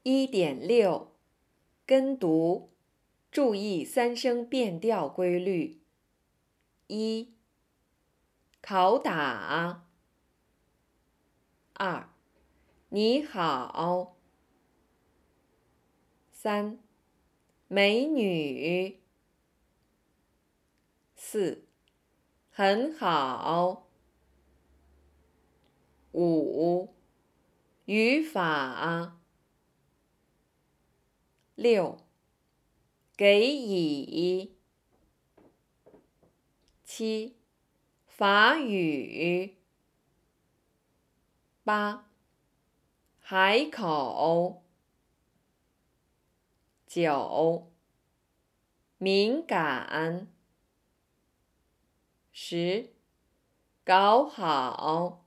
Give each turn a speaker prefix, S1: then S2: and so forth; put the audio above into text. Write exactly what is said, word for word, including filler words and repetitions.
S1: 一点六，跟读，注意三声变调规律。一，拷打。二，你好。三，美女。四，很好。五，语法。六，给予。七，法语。八，海口。九，敏感。十，搞好。